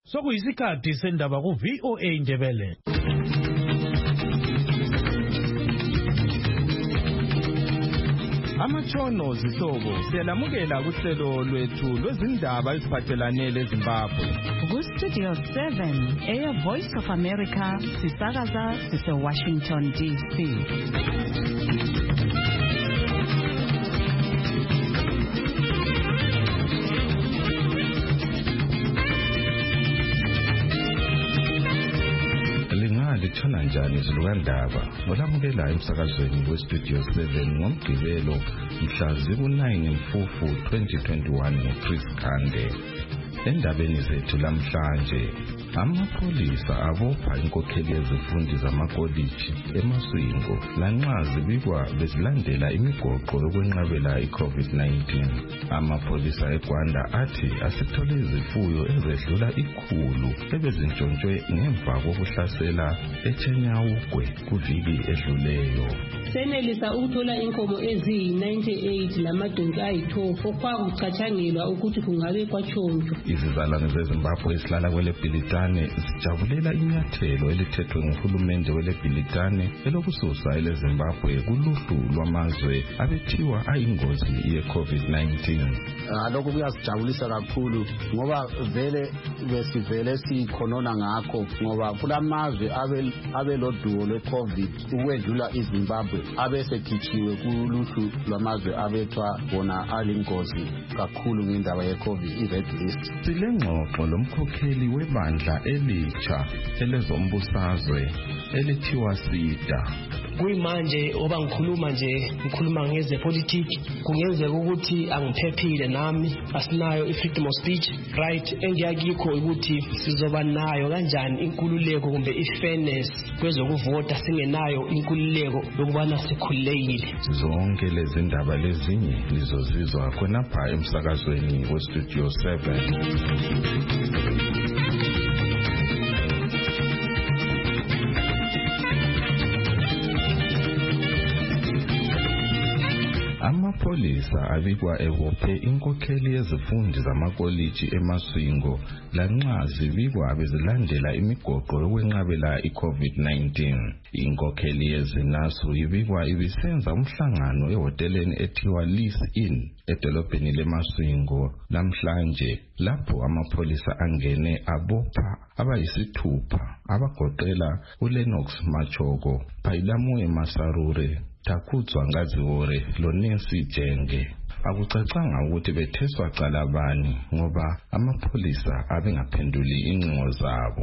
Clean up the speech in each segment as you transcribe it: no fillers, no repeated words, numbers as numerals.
Sokuyisikhathi sendaba ku VOA Indebele. Amatshono zihlobo siyalamukela kuhlelo lwethu lwezindaba eziphathelane leZimbabwe. Ku Studio 7 Air Voice of America sisakaza sise Washington DC. Lithona njani izilukandaba olamukela emsakazweni weStudio 7 ngomgqibelo mhla ziku-9 Mfufu 2021 noChris Khande. Endabeni zethu lamhlanje, amapholisa abopha inkokheli yezifundi zamakoliji eMaswingo lanxa zibikwa bezilandela imigoqo yokwenqabela iCovid-19. Amapholisa eGwanda athi asithole izifuyo ezedlula 100 ebezintshontshwe ngemva kokuhlasela eChenyawugwe kuviki edluleyo. Senelisa ukuthola inkomo eziyi-98 lamadonki ayi-12 okwakucathangelwa ukuthi kungabe kwatshontshwa. Izizalwane zeZimbabwe esihlala kwele Bhilitane sijabulela inyathelo elithethwe nguhulumende wele Bhilitane elokususa eleZimbabwe kuluhlu lwamazwe abethiwa ayingozi ye-COVID-19. Lokho kuyasijabulisa kakhulu ngoba vele sikhonona ngakho ngoba kulamazwe abeloduwo lwe-COVID ukwedlula iZimbabwe abesekhitshiwe kuluhlu lwamazwe abethwa bona alingozi kakhulu ngendaba ye-COVID i-red list. Silengxoxo lomkhokheli webandla elitsha elezombusazwe elithiwa SIDA. Kuyimanje oba ngikhuluma ngezepolitiki kungenzeka ukuthi angiphephile nami asinayo freedom of speech right engiyakikho ukuthi sizoba nayo kanjani inkululeko kumbe ifairness kwezokuvota singenayo inkululeko lokubana sikhululekile. Zonke lezi ndaba lezinye lizozizwa khonapha emsakazweni weStudio 7. Amapholisa abikwa ebophe inkokheli yezifundi zamakoliji eMaswingo lanxa zibikwa bezilandela imigoqo yokwenqabela iCovid-19. Inkokheli yezinasu ibikwa ibisenza umhlangano ehoteleni ethiwa Lease Inn edolobheni leMaswingo namhlanje lapho amapholisa angene abopha abayisithupha abagoqela uLenox Machoko, Phailamoe Masarure, Takhutswa Ngaziwore loNancy Jenge. Akucacanga ukuthi betheswa cala bani ngoba amapholisa abengaphenduli incingo zabo.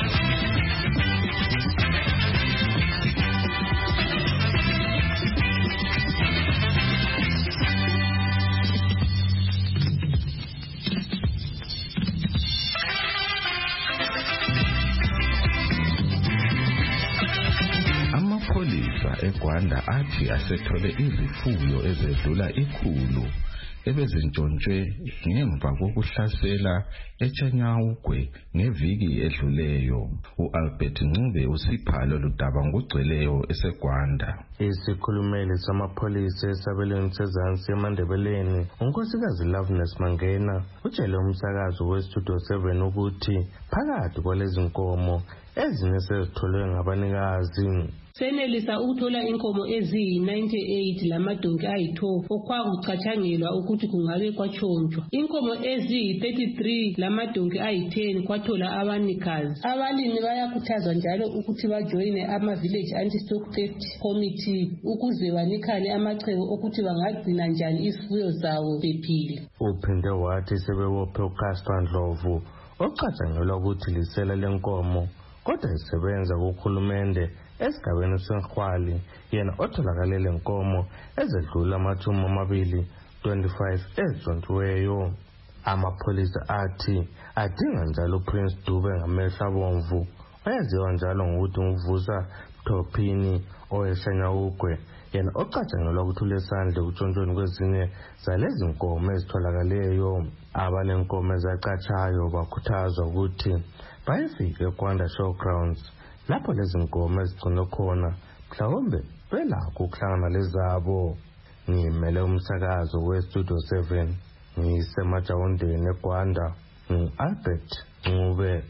eGwanda athi asethole izifuyo ezedlula 100 ebezintshontshwe ngemva kokuhlasela eChenyawugwe ngeviki edluleyo. uAlbert Ncube usiphalo ludaba ngogcweleyo eseGwanda. Isikhulumeli samapholisa esabelweni sezansi eMandebeleni unkosikazi Loveness Mangena utshele umsakazo weStudio 7 ukuthi phakathi kwalezi nkomo ezinye sezitholwe ngabanikazi. Senelisa ukuthola inkomo eziyi-98 lamadonki ayi-12 okwakucathangelwa ukuthi kungabe kwatshontshwa. Inkomo eziyi-33 lamadonki ayi-10 kwathola abanikazi. Abalimi bayakhuthazwa njalo ukuthi bajoyine ama-Village Anti-Stock Theft Committee ukuze banikane amacebo okuthi bangagcina njani izifuyo zawo bephile. Uphinde wathi sebebophe uCasper Ndlovu ocathangelwa ukuthi lisela lenkomo kodwa isebenza kuhulumende esigabeni seNkhwali yena otholakale lenkomo ezedlula 25 ezontiweyo. Amapholisa athi adinga njalo uPrince Dube ngamehlo abomvu oyaziwa njalo ngokuthi uVusa Thophini oweChenyawugwe yena ocathangelwa ukuthi ulesandla ekutshontshweni kwezinye zalezi nkomo ezitholakaleyo. Abalenkomo ezacatshayo bakhuthazwa ukuthi bayifike eGwanda Showgrounds lapho lezi nkomo ezigcinwe khona mhlawumbe belakho ukuhlangana lezabo. Ngimele umsakazo weStudio 7 ngisemajawundeni eGwanda. Albert Ncube.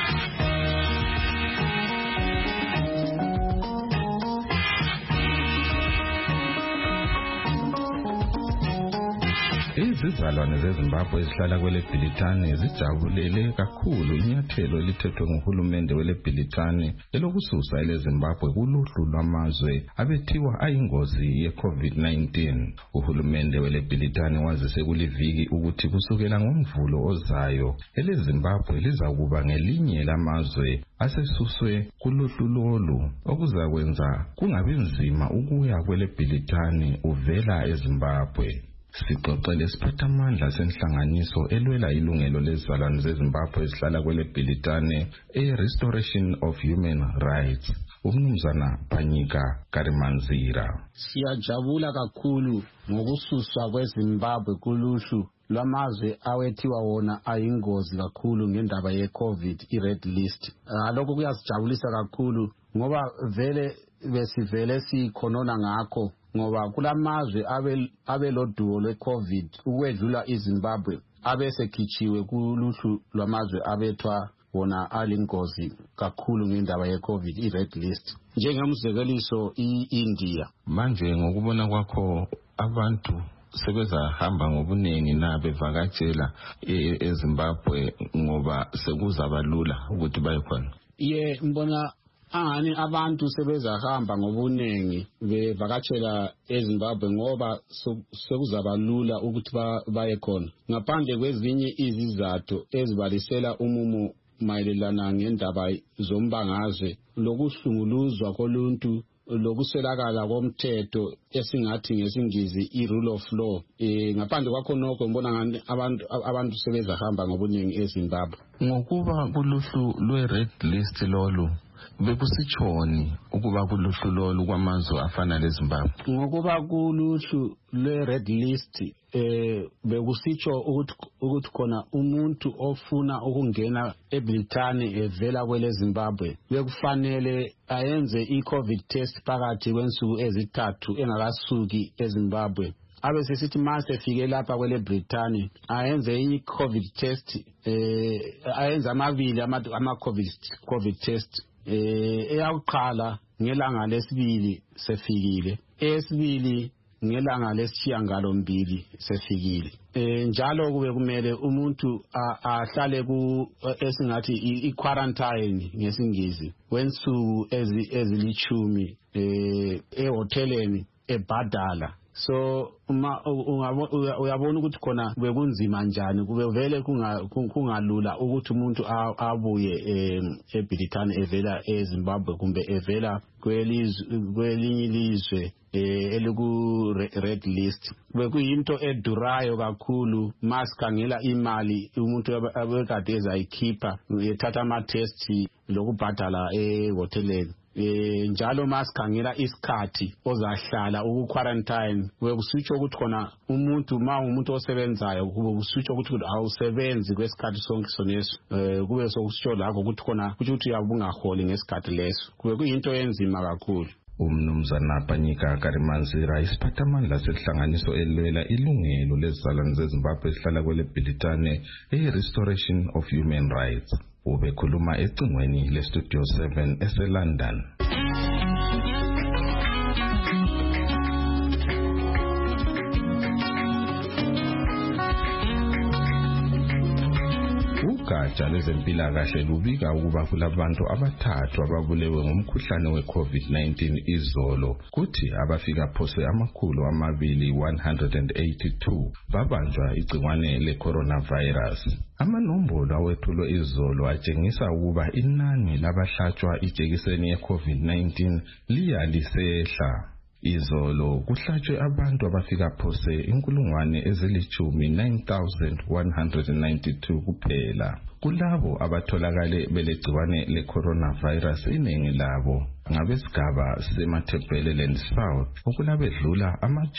Izizalwane zeZimbabwe ezihlala kwele Bhilitane zijabulele kakhulu inyathelo elithethwe nguhulumende wele Bhilitane elokususa eleZimbabwe kuluhlu lwamazwe abethiwa ayingozi ye-COVID-19. Uhulumende wele Bhilitane wazise kuliviki ukuthi kusukela ngoMvulo ozayo eleZimbabwe lizakuba ngelinye lamazwe asesuswe kuluhlu lolu okuzakwenza kungabi nzima ukuya kwele Bhilitane uvela eZimbabwe. Sixoxele isiphathamandla senhlanganiso elwela ilungelo lezizalwane zeZimbabwe ezihlala kwele Bhilitane Restoration of Human Rights, uMnumzana Phanyika Karimanzira. Siyajabula kakhulu ngokususwa kweZimbabwe kuluhlu lwamazwe awethiwa wona ayingozi kakhulu ngendaba ye-COVID i-red list. Lokho kuyasijabulisa kakhulu ngoba vele besivele sikhonona ngakho ngoba kulamazwe abeloduwo lwe-COVID ukwedlula iZimbabwe abesekhichiwe kuluhlu lwamazwe abethwa wona alingozi kakhulu ngendaba ye-COVID i-red list, njengemzekeliso i-India. Manje ngokubona kwakho abantu sebezahamba ngobuningi na bevakatshela eZimbabwe ngoba sekuzabalula ukuthi baye khona? Mbona angani abantu sebezahamba ngobuningi bevakatshela eZimbabwe ngoba sekuzabalula ukuthi baye khona, ngaphandle kwezinye izizathu ezibalisela umumo mayelana ngendaba zombangazwe, lokuhlunguluzwa koluntu, lokuswelakala komthetho esingathi ngesingisi i-rule of law. Ngaphandle kwakho nokho mbona ngani abantu sebezahamba ngobuningi eZimbabwe. Ngokuba kuluhlu lwe-red list lolu bekusitshoni ukuba kuluhlu lolu kwamazwe afana leZimbabwe? Ngokuba kuluhlu lwe-red list bekusitsho ukuthi khona umuntu ofuna ukungena eBhilitane evela kwele Zimbabwe bekufanele ayenze i-COVID test phakathi kwensuku ezithathu engakasuki eZimbabwe. Abe sesithi mase fike lapha kwele Britane ayenze i-COVID test, ayenze amabili ama-COVID test. Eyakuqala ngelanga lesibili sefikile, eyesibili ngelanga lesishiyagalombili sefikile. Njalo kube kumele umuntu ahlale esingathi i-quarantine ngesingisi wensuku ezilithumi ehoteleni eBadala. So uyabona ukuthi khona bekunzima njani, kube vele kungalula ukuthi umuntu abuye eBhilitane evela eZimbabwe kumbe evela kwelinye ilizwe eliku-red list. Bekuyinto edurayo kakhulu masikhangela imali umuntu abekade ezayikhipha ethatha ama-testi lokubhadala ehoteleni. Njalo masikhangela isikhathi ozahlala uku-quarantine bekusitsho ukuthi khona umuntu umuntu osebenzayo kube kusitsho ukuthi awusebenzi kwesikhathi sonke soneso, kube sokusitsho lakho ukuthi khona ukuthi uyabungaholi ngesikhathi leso. Kube kuyinto enzima kakhulu. Umnumzana Phanyika Karimanzira, isiphathamandla sehlanganiso elwela ilungelo lezizalwane zeZimbabwe esihlala kwele Bhilitane Restoration of Human Rights, ubekhuluma ecingweni leStudio 7 eseLondon. Ugatsha lwezempilakahle lubika ukuba kulabantu abathathu ababulewe ngomkhuhlane we-COVID-19 izolo, kuthi abafika phose 282 babanjwa igciwane le-coronavirus. Amanombolo awethulwe izolo atshengisa ukuba inani labahlatshwa ijekiseni ye-COVID-19 liya lisehla. Izolo kuhlatshwe abantu abafika phose 9,192 kuphela. Kulabo abatholakale belegciwane le-coronavirus iningi labo ngabesigaba seMatabeleland South okulabedlula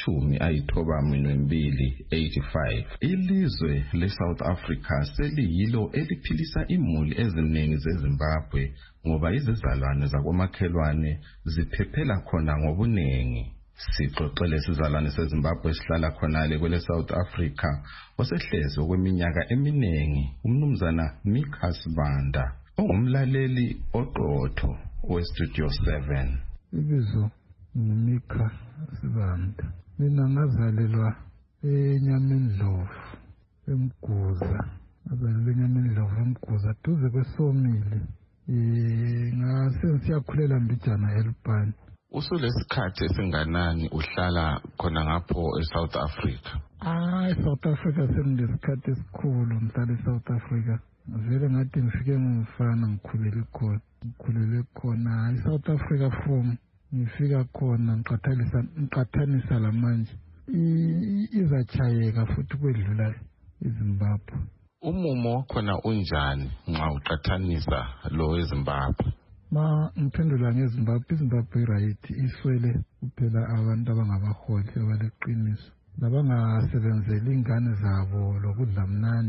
85. Ilizwe leSouth Africa seliyilo eliphilisa imuli eziningi zeZimbabwe ngoba izizalwane zakomakhelwane ziphephela khona ngobuningi. Sixoxele isizalwane seZimbabwe esihlala khonale kwele South Africa osehlezi okweminyaka eminingi umnumzana Mika Sibanda ongumlaleli oqotho weStudio 7. Ibizo ngumika Sibanda. Mina ngazalelwa eNyamendlovu eMguza. Ngazalelwa eNyamendlovu eMguza duze kweSomile. Ngasiyakhulela mbijana eLupane. Usulesikhathi esinganani uhlala khona ngapho eSouth Africa? eSouth Africa sengilesikhathi esikhulu ngihlala eSouth Africa. Vele ngathi ngifike ngumfana ngikhulele khona eSouth Africa from ngifika khona ngiqathanisa lamanje izachayeka futhi kwedlula eZimbabwe. Umumo wakhona unjani nxa uqathanisa lo eZimbabwe? Ma ngiphendula ngeZimbabwe, iZimbabwe right iswele kuphela abantu abangabaholi abaleqiniso labangasebenzeli ingane zabo lokudla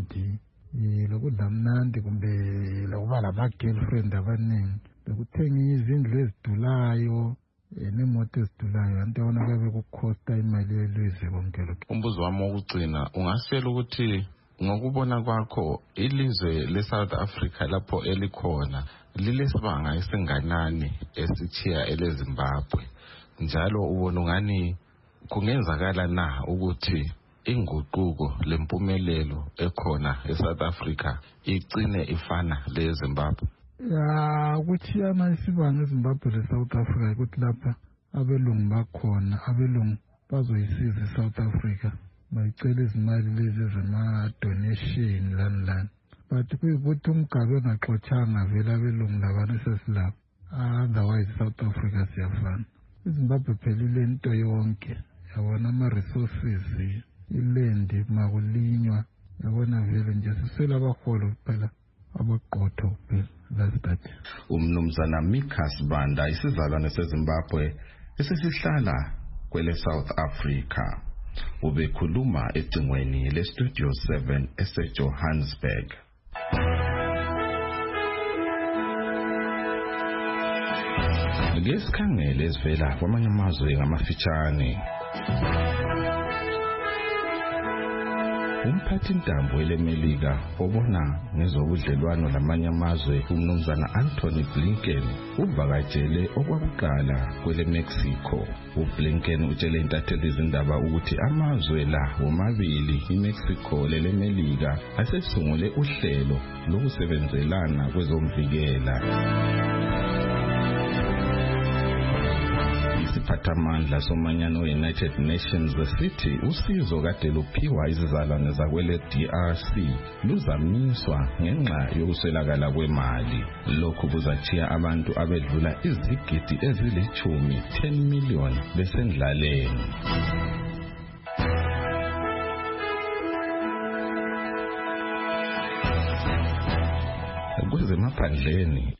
mnandi kumbe lokuba lama-girlfriend abaningi lokuthenga izindlu ezidulayo nemoto ezidulayo anti yona kuyabe kukhosta imali yelizwe konke lokho. Umbuzo wami wokugcina ungasitshela ukuthi ngokubona kwakho ilizwe leSouth Africa lapho elikhona lilesibanga esinganani esithiya eleZimbabwe, njalo ubona ngani kungenzakala na ukuthi inguquko lempumelelo ekhona eSouth Africa igcine ifana leZimbabwe? Kuchiyana isibanga eZimbabwe leSouth Africa ukuthi lapha abelungu bakhona, abelungu bazoyisiza eSouth Africa bayicela izimali lezi zama-donation lani. But kuyikuthi umgabe engaxotshanga vele abelungu labantu sesilapho. Otherwise South Africa siyafana. iZimbabwe phelile into yonke, yabona ama-resources, ilendi makulinywa, yabona vele nje siswela abaholo kuphela abaqotho kuphela. That's that. Umnumzana Mika Sibanda isizalwane seZimbabwe esisihlala kwele South Africa ubekhuluma ecingweni leStudio 7 eseJohannesburg. Ngesikhangele esivela kwamanye amazwe ngamafitshane. Umphathi ntambo eleMelika obona ngezobudlelwano lamanye amazwe umnumzana Anthony Blinken uvakatshele okwakuqala kwele Mexico. uBlinken utshele intatheli izindaba ukuthi amazwe la womabili iMexico leleMelika asesungule uhlelo lokusebenzelana kwezomvikela. Isiphathamandla somanyano we-United Nations sithi usizo kade luphiwa izizalwane zakwele DRC luzamiswa ngenxa yokuswelakala kwemali. Lokhu kuzachiya abantu abedlula izigidi ezili-10 million besendlaleni. Kwezemaphandleni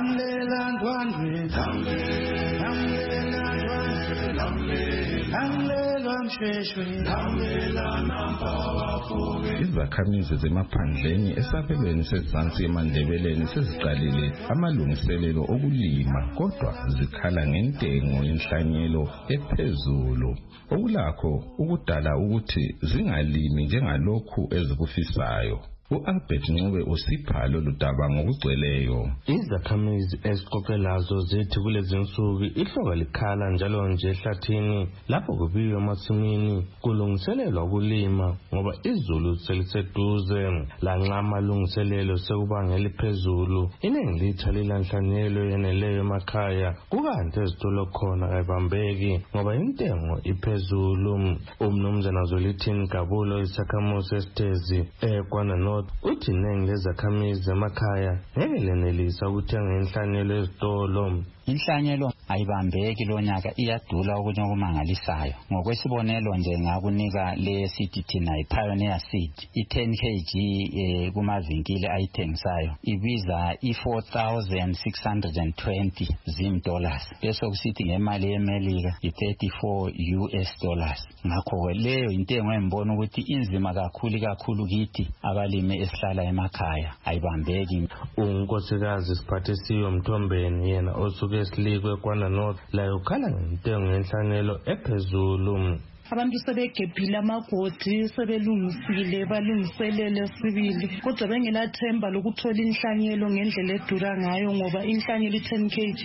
izakhamizi zemaphandleni esabelweni sezansi eMandebeleni seziqalile amalungiselelo okulima, kodwa zikhala ngentengo yenhlanyelo ephezulu okulakho ukudala ukuthi zingalimi njengalokhu ezikufisayo. uAlbert Ncube usipha lolu daba ngokugcweleyo. Izakhamizi eziqoqelazo zithi kulezi nsuku ihlobo likhala njalo nje ehlathini lapho kubiwe emasimini kulungiselelwa ukulima ngoba izulu seliseduze. Lanxa amalungiselelo sekubangela phezulu iningi litha lilanhlanyelo yeneleyo emakhaya kukanti ezitolo khona ayibambeki ngoba intengo iphezulu. Umnumzana Zwelithini Gabulo isakhamuzi esitezi ekwana North uthi iningi lezakhamizi emakhaya ngeke lenelisa ukuthenga inhlanyelo ezitolo. Inhlanyelo ayibambeki lo nyaka, iyadula okumangalisayo. Ngokwesibonelo nje ngakunika le seed thina iPioneer seed i10 kg kumavinkile ayithengisayo ibiza $4,620 $. Bese kusithi ngemali yeMelika $34. Ngakho leyo intengo engibona ukuthi inzima kakhulu kithi abalimi esihlala emakhaya, ayibambeki. Unkosikazi Siphathisiwe Mthombeni yena osuke esilikwe kwana eMpuma North layo khala ngentengo yenhlanyelo ephezulu. Abantu sebegebhile amagodi sebelungisile balungiselele sibili kodwa bengelathemba lokuthola inhlanyelo ngendlela edura ngayo ngoba inhlanyelo 10 kg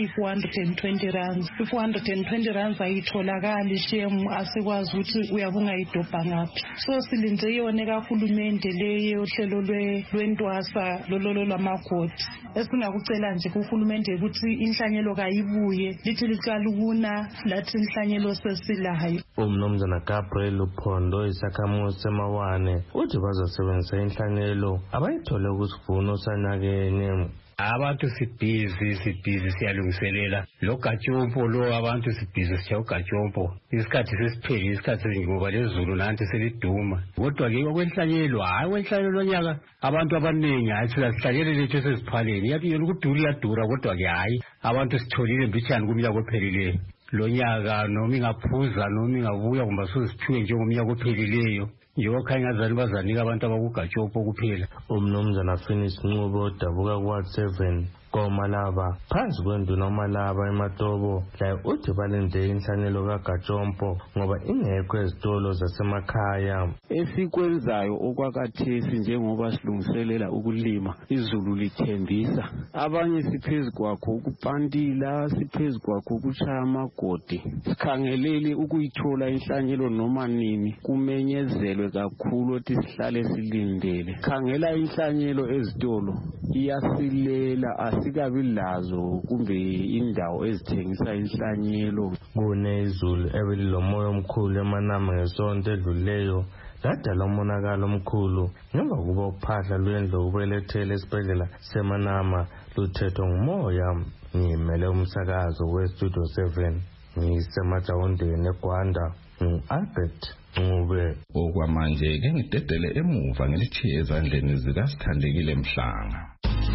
i420 rands. 420 rands ayitholakali shemu asikwazi ukuthi uyabunga idobha ngaphi. So silinde yone kahulumende leyo uhlelo lwentwasa lololo lwamagodi. Esingakucela nje kuhulumende ukuthi inhlanyelo kayibuye lithi liqala ukuna lathi inhlanyelo sesilayo. Umnumzana Gabriel Uphondo isakhamuzi semawane uthi bazosebenzisa inhlanyelo abayithole kusivuno sanakene. Abantu sibhizi siyalungiselela lo gatshompo lo abantu sibhizi siya ugajompo isikhathi sesipheli isikhathi ngoba lezulu nanti seliduma kodwa ke okwenhlanyelo hayi okwenhlanyelo nyaka abantu abaningi hayi sihlanyele lethu sesiphaleni yabiyela ukudura iyadura kodwa ke hayi abantu sitholile mbijani kumnyaka ophelileyo lo nyaka noma ingaphuza noma ingabuya kumba sosiphiwe njengomnyaka ophelileyo njengoba khanya ngazani bazanika abantu abakugajompo kuphela. Umnumzana Finis Nqubo odabuka Ward 7 koMalaba phansi kwenduna uMalaba eMatobo la uthi balinde inhlanyelo kaGajompo ngoba ingekho ezitolo zasemakhaya. Esikwenzayo okwakathesi njengoba silungiselela ukulima izulu lithembisa abanye siphezulu kwakho ukupantila siphezulu kwakho ukushaya amagodi sikhangelele ukuyithola inhlanyelo noma nini kumenyezelwe kakhulu ukuthi sihlale silindele. Khangela inhlanyelo ezitolo iyasilela asikabi lazo kumbe indawo ezithengisa inhlanyelo. Kunezulu ebelilomoya omkhulu eManama ngesonto edluleyo ladala umonakalo omkhulu ngemva kuba uphahla lwendlu ukubelethela esibhedlela seManama luthethwa ngumoya. Ngimele umsakazo weStudio 7 ngisemajawundeni eGwanda Albert Ncube. Okwamanje ke ngidedele emuva ngilishiye ezandleni zikaSithandekile Mhlanga.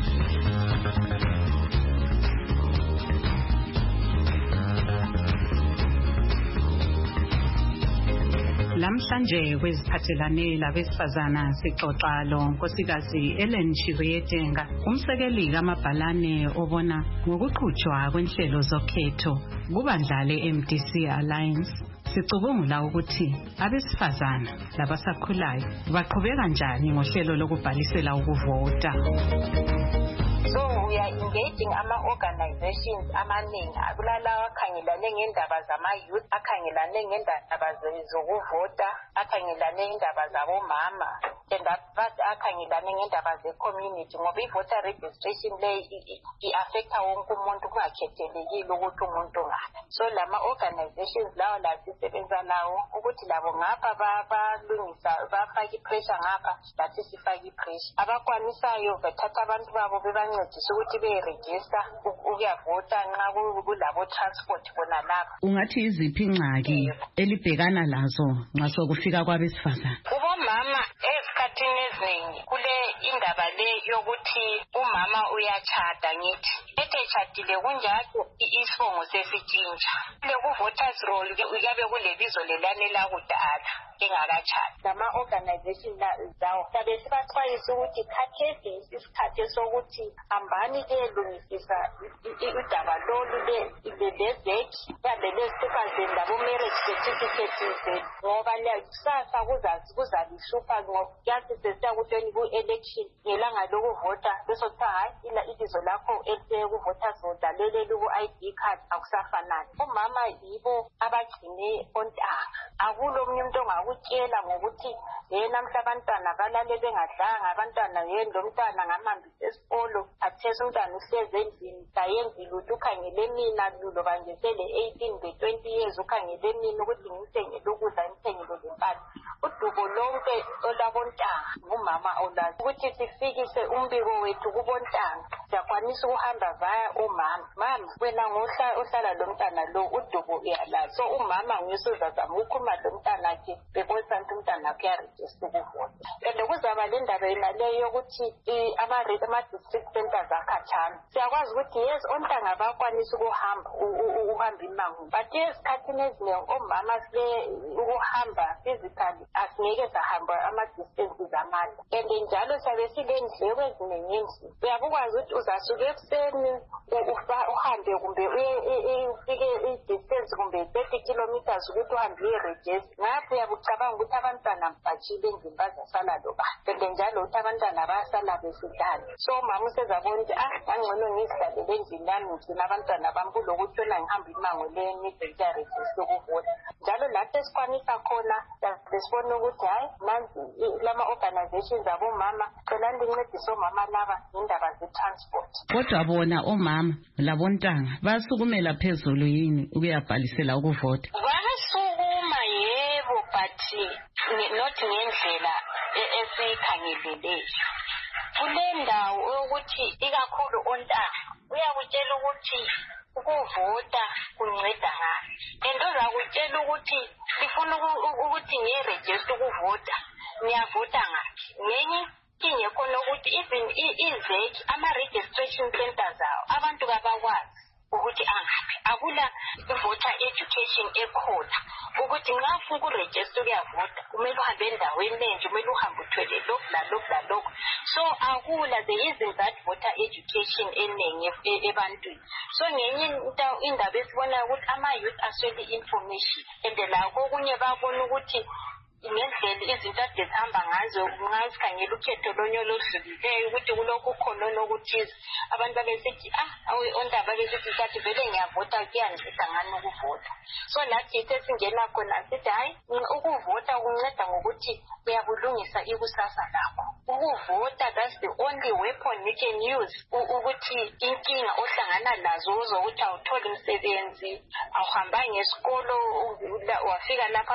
Lamhlanje kweziphathelane labesifazana sixoxa lo nkosikazi Ellen Chibuyetenga umsekeli kamabhalane obona ngokuqhutshwa kwenhlelo zokhetho kubandla leMDC Alliance. Sicubungula ukuthi abesifazana labasakhulayo baqhubeka njani ngohlelo lokubhalisela ukuvota. So we are engaging organizations amaningi akulalawa akhangelane ngendaba zama-youth, akhangelane ngendaba zokuvota, akhangelane ngendaba zabomama, and akhangelane ngendaba ze-community ngoba i-voter registration le i-affecta wonke umuntu kungakhethelekile ukuthi umuntu ngaphi. So lama-organizations lawo lasisebenza lawo ukuthi labo ngapha balungisa bafake i-pressure ngapha lathi sifake i-pressure. Abakwanisayo bethatha abantu babo bebancedisa ukuthi be-register ukuyavota nxa kulabo transport bona lapha. Ungathi iziphi ingxaki elibhekana lazo nxa sokufika kwabesifazana? Kubomama esikhathini eziningi kule indaba le yokuthi umama uyachada ngithi ethetshadile kunjalo isibongo sesitshintsha le ku-voters roll kuyabe kulebizo lelane lakudala engakachadi. Lama-organization zawo sabe sibaxwayisa ukuthi khathesi isikhathi sokuthi hambani liyelungisisa udaba lolu le-ZEC yabe lezithupazeni labo-marriage certificates ngoba kusasa kuzalihlupha ngokuyazi sesiyakutweni ku-election ngelanga lokuvota bese kuthiwa hayi ibizo lakho elikuvoters roll laleli ku-ID card akusafanani. Omama yibo abagcine ontanga. Akulo omunye umuntu ongakutshela ngokuthi namhla abantwana balale bengadlanga, abantwana lo mntwana ngamambisa esikolo athesa umntwana uhlezi endlini kayenzi lutho ukhangele mina loba nje sele 18 be-20 years ukhangele mina ukuthi ngimthengele ukudla ngimthengele lempahla. Udubo lonke olabontanga ngumama olazi ukuthi sifikise umbiko wethu kubontanga siyakwanisa ukuhamba vaya umama. Mama wena ngohlala lo mntana lo udubo uyalazi. So umama nguyesuzazama ukhuluma lo mntana ke bebonisa ukuthi umntana kuyarejista ukuvota. And kuzaba le ndaba yenaleyo yokuthi ama-district centers akhatshana. Siyakwazi ukuthi yes ontanga bakwanisa ukuhamba imango but esikhathini eziningi omama ukuhamba physically asingeke sahamba ama-distances amade and njalo siyabe silendleko eziningi endlini. Uyabukwazi ukuthi uzasuke ekuseni uhambe kumbe ufike i-distance kumbe 30 kilometers ukuthi uhambe uye-register. Ngapho uyabucabanga ukuthi abantwana mbajile endlini bazasala loba and njalo ukuthi abantwana bayasala besidlala. So umama usezabona ukuthi ngangcono ngizidlalele endlini yami ngigcina abantwana bami kulokuthi yona ngihamba imango le-mide ukuya-register ukuvota. Njalo lapho esikwanisa khona besibona ukuthi hayi nanzi lama-organizations abomama celani lincedise omama laba ngendaba ze-transport. Kodwa bona omama labontanga basukumela phezulu yini ukuyabhalisela ukuvota? Basukuma yebo, but not ngendlela esiyikhangeleleyo. Kule ndawo ukuthi ikakhulu ontanga uyakutshela ukuthi ukuvota kunceda ngani, and uzakutshela ukuthi lifuna ukuthi ngiye-register ukuvota, ngiyavota ngaphi. Ngenye inkinga khona ukuthi even izeki ama-registration centers awo abantu kabakwazi ukuthi angaphi. Akula voter education ekhona ukuthi nxa ufuna ukurejista ukuyavota kumele uhambe endaweni enje, kumele uhambe uthwele lokhu lalokhu lalokhu. So akula, there isn't that voter education eningi ebantwini. So ngenye indaba esibonayo ukuthi ama-youth aswele information, and lakho okunye babona ukuthi ngendlela izinto ade zihamba ngazo ngasikhangela ukhetho lonyolo oludlulileyo ukuthi kulokhu khona okuthize abantu babesithi ondaba besithi sathi vele ngiyavota kuyanceda ngani ukuvota. So nathi sesingena khona sithi hayi ukuvota kunceda ngokuthi uyabulungisa ikusasa lakho. Ukuvota, that's the only weapon you can use ukuthi inkinga ohlangana nazo uzokuthi awutholi umsebenzi, awuhamba ngesikolo wafika lapha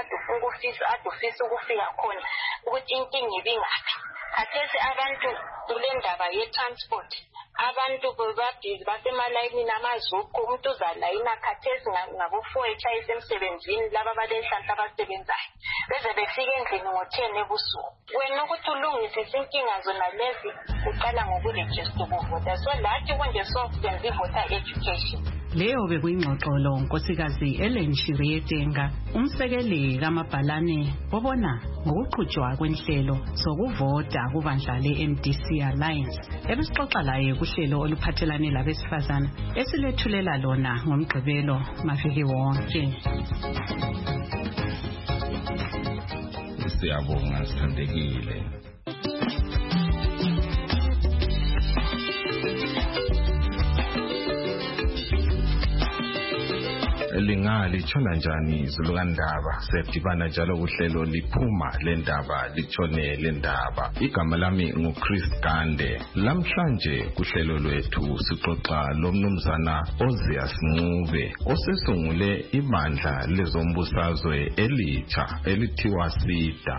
ade ufisa ukufika khona ukuthi inkinga ibingaphi. Khathesi abantu kule ndaba ye-transport abantu babhizi basemalayini namazuku, umuntu uzalayina khathesi ngabo-4 etshayisa emsebenzini laba balenhlanhla abasebenzayo beze befike endlini ngo-10 ebusuku. Wena ukuthi ulungisise inkinga zona lezi uqala ngokurejista ukuvota. So lathi konje sokuyenza i-voter education. Leyo bekuyingxoxolo nkosikazi Ellen Shirietenga, umsekeli kamabhalane obona ngokuqhutshwa kwenhlelo sokuvota kubandla le-MDC Alliance. Ebesixoxa laye kuhlelo oluphathelane labesifazana esilethulela lona ngomgqibelo maviki wonke. Siyabonga sithandekile. Lingali tshona njani izulu kandaba sedibana njalo kuhlelo liphuma lendaba litshone lendaba. Igama lami nguChris Gande. Lamhlanje kuhlelo lwethu sixoxa lomnumzana Ozias Ncube osesungule ibandla lezombusazwe elitsha elithiwa SIDA.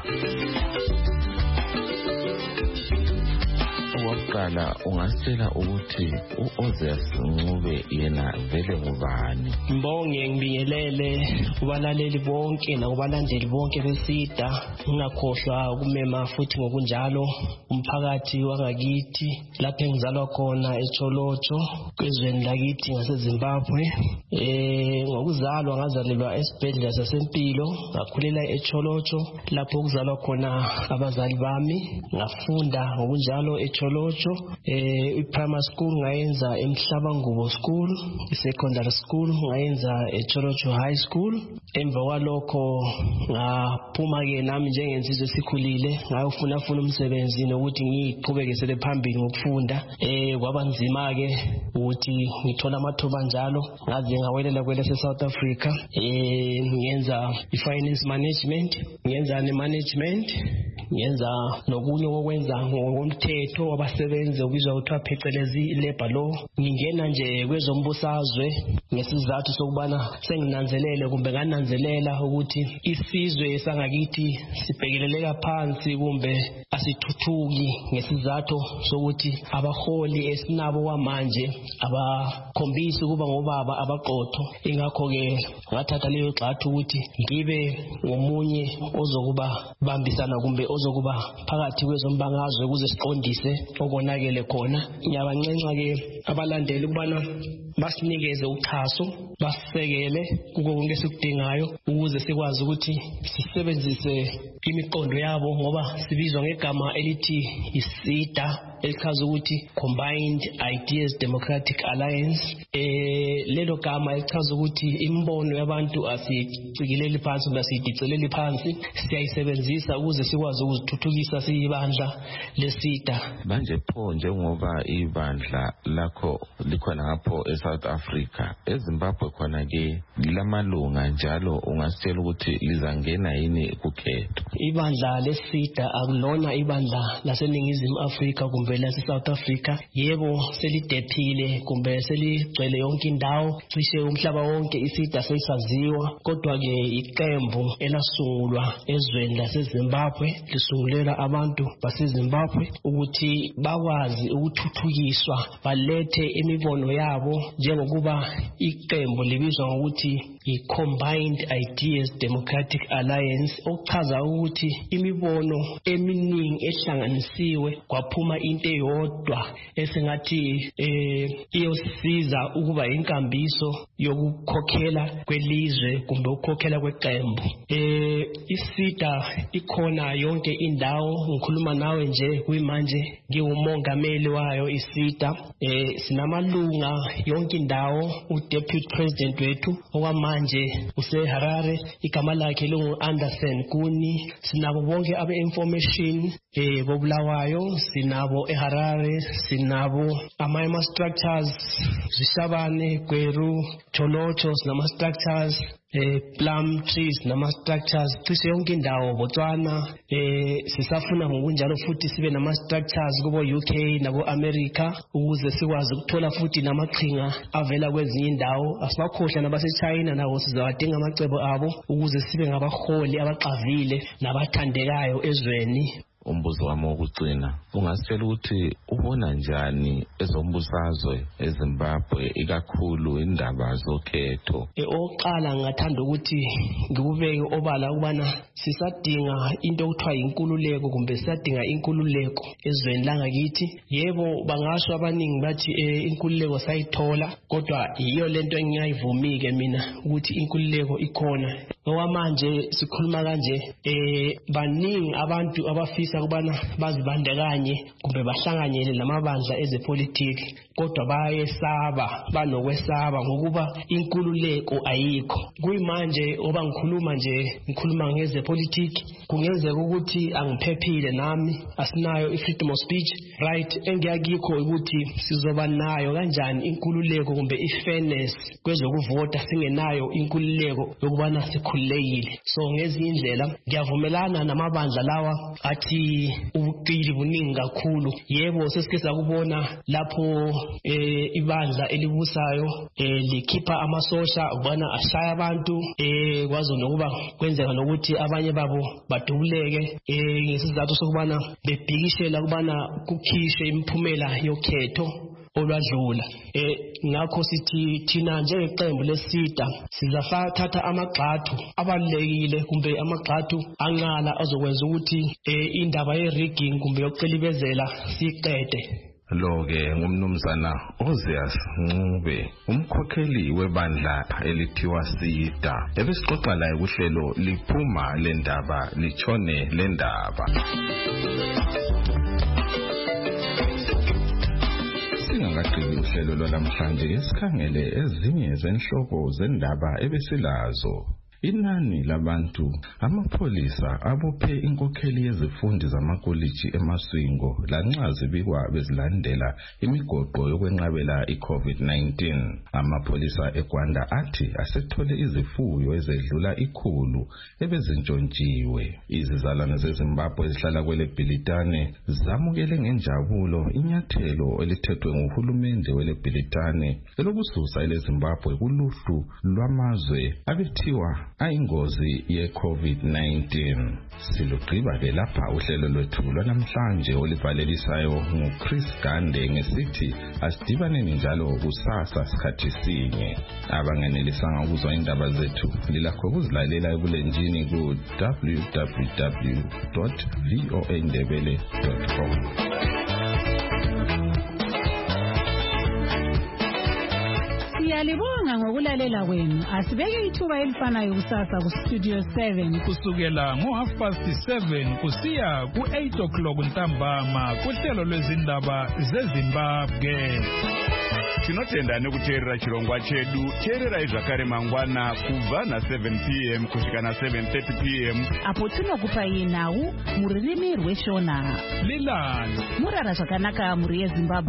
Okwaqala ungasitshela ukuthi uOzias Ncube yena vele ngubani? Mbonge ngibingelele kubalaleli bonke nakubalandeli bonke beSIDA, ngingakhohlwa ukumema futhi ngokunjalo umphakathi wangakithi lapho engizalwa khona eCholocho kwezweni lakithi ngaseZimbabwe. Ngokuzalwa ngazalelwa esibhedlela sasempilo, ngakhulela eCholocho lapho kuzalwa khona abazali bami. Ngafunda ngokunjalo eCholocho, i-primary school ngayenza eMhlabangubo School, i-secondary school ngayenza eCholocho High School. Emva kwalokho ngaphuma-ke nami njengensizwe esikhulile ngayofuna umsebenzi nokuthi ngiqhubekele phambili ngokufunda. Kwaba nzima-ke ukuthi ngithola amathuba njalo, ngaze ngawelela kwelase-South Africa. Ngenza i-finance management, ngenza ne-management, ngenza nokunye okwenza ngomthetho wabasebenzi obizwa kuthiwa phecelezi labor law. Ngingena nje kwezombusazwe ngesizathu sokubana senginanzelele kumbe ngananzelela ukuthi isizwe sangakithi sibhekeleleka phansi kumbe asithuthuki ngesizathu sokuthi abaholi esinabo kwamanje abakhombisi ukuba ngobaba abaqotho. Ingakho-ke ngathatha leyo gxathu ukuthi ngibe ngomunye ozokuba bambisana kumbe ozokuba phakathi kwezombangazwe ukuze siqondise okonakele khona. Ngiyabancenxa-ke abalandeli ukubana basinikeze uxhaso, basisekele kuko konke esikudingayo ukuze sikwazi ukuthi sisebenzise imiqondo yabo ngoba sibizwa ngegama elithi iSIDA, elichaza ukuthi Combined Ideas Democratic Alliance. Lelo gama elichaza ukuthi imbono yabantu asicikileli phansi kumbe asiyidiceleli phansi, siyayisebenzisa ukuze sikwazi ukuzithuthukisa siyibandla lesida. Manje pho njengoba ibandla lakho likhona ngapho eSouth Africa, eZimbabwe khona ke lamalunga njalo ungasitshela ukuthi lizangena yini kukhetho? Ibandla lesida akulona ibandla laseNingizimu Afrika kumbe laseSouth Africa. Yebo selidephile kumbe seligcwele yonke indawo, cishe umhlaba wonke isida sesaziwa, kodwa ke iqembu elasungulwa ezweni laseZimbabwe lisungulela abantu baseZimbabwe ukuthi bakwazi ukuthuthukiswa, balethe imibono yabo, njengokuba iqembu libizwa ngokuthi i-Combined Ideas Democratic Alliance, okuchaza ukuthi imibono eminingi ehlanganisiwe kwaphuma into eyodwa esingathi iyosiza ukuba inkambiso yokukhokhela kwelizwe kumbe ukukhokhela kweqembu. Isida ikhona yonke indawo, ngikhuluma nawe nje kuyimanje ngiwumongameli wayo isida. Sinamalunga yonke indawo. U-Deputy President wethu okwamanje useHarare, igama lakhe lingu-Anderson Kuni. Sinabo bonke abe-information koBulawayo, sinabo eHarare, sinabo ama-structures Zishabane, Gweru, Tolocho, sinama-structures Plum Trees nama-structures cishe yonke indawo. Botswana sisafuna ngokunjalo futhi sibe nama-structures kubo UK nabo America ukuze sikwazi ukuthola futhi namaqhinga avela kwezinye indawo. Asibakhohlwa nabase-China nabo sizawadinga amacebo abo ukuze sibe ngabaholi abaxavile nabathandekayo ezweni. Umbuzo wami wokugcina, ungasitshela ukuthi ubona njani ezombusazwe eZimbabwe ikakhulu indaba zokhetho? Oqala ngathanda ukuthi ngikubeke obala ukubana sisadinga into okuthiwa inkululeko kumbe sisadinga inkululeko ezweni langakithi. Yebo bangasho abaningi bathi inkululeko sayithola, kodwa yiyo lento engingayivumi-ke mina ukuthi inkululeko ikhona. Ngoba manje sikhuluma kanje baningi abantu abafisa ukubana bazibandakanye kumbe bahlanganyele namabandla ezepolitiki, kodwa bayesaba, banokwesaba ngokuba inkululeko ayikho. Kuyimanje oba ngikhuluma ngezepolitiki, kungenzeka ukuthi angiphephile nami, asinayo i-freedom of speech right. Engiyakikho ukuthi sizoba nayo kanjani inkululeko kumbe i-fairness kwezokuvota singenayo inkululeko yokubana sikhululekile. So ngezinye indlela ngiyavumelana namabandla lawa athi ubuqili buningi kakhulu. Yebo sesike sakubona lapho ibandla elibusayo likhipha amasosha ukubana ashaya abantu, kwazo nokuba kwenzeka nokuthi abanye babo badubuleke ngesizathu sokubana bebhikishela ukubana kukhishwe imiphumela yokhetho olwadlula. Ngakho sithi thina njengeqembu lesida sizathatha amagxathu abalulekile kumbe amagxathu anqala azokwenza ukuthi indaba ye-rigging kumbe yokuqilibezela siqede. Lo-ke ngumnumzana Ozias Ncube, umkhokheli webandla elithiwa SIDA. Ebesixoxa laye kuhlelo liphuma lendaba litshone lendaba. Singakaqedi uhlelo lwalamhlanje sikhangele ezinye zenhloko zendaba ebesilazo. Inani labantu amapholisa abophe inkokheli yezifundi zamakoliji eMaswingo lanxa zibikwa bezilandela imigoqo yokwenqabela iCovid-19. Amapholisa eGwanda athi asethole izifuyo ezedlula 100 ebezintshontshiwe. Izizalwane zeZimbabwe ezihlala kwele Bhilitane zamukele ngenjabulo inyathelo elithethwe nguhulumende wele Bhilitane elokususa eleZimbabwe kuluhlu lwamazwe abethiwa ayingozi ye-COVID-19. Silugqiba-ke lapha uhlelo lwethu lwanamhlanje olivalelisayo nguChris Gande ngesithi asidibaneni njalo kusasa sikhathi sinye. Abangenelisanga ukuzwa indaba zethu lilakho ukuzilalela ebulenjini ku www.voandebele.com. Siyalibonga ukulalela kwenu. Asibeke ithuba elifanayo kusasa ku-Studio 7 kusukela ngo7:30 kusiya ku8 ntambama kuhlelo lwezindaba zeZimbabwe. Tinotenda nekuteerera chirongwa chedu. Teererai zvakare mangwana kubva na7 p.m. kusvika na7:30 p.m. apo tinokupai nhau muririmi rweshona. Lilani murara zvakanaka muri yeZimbabwe.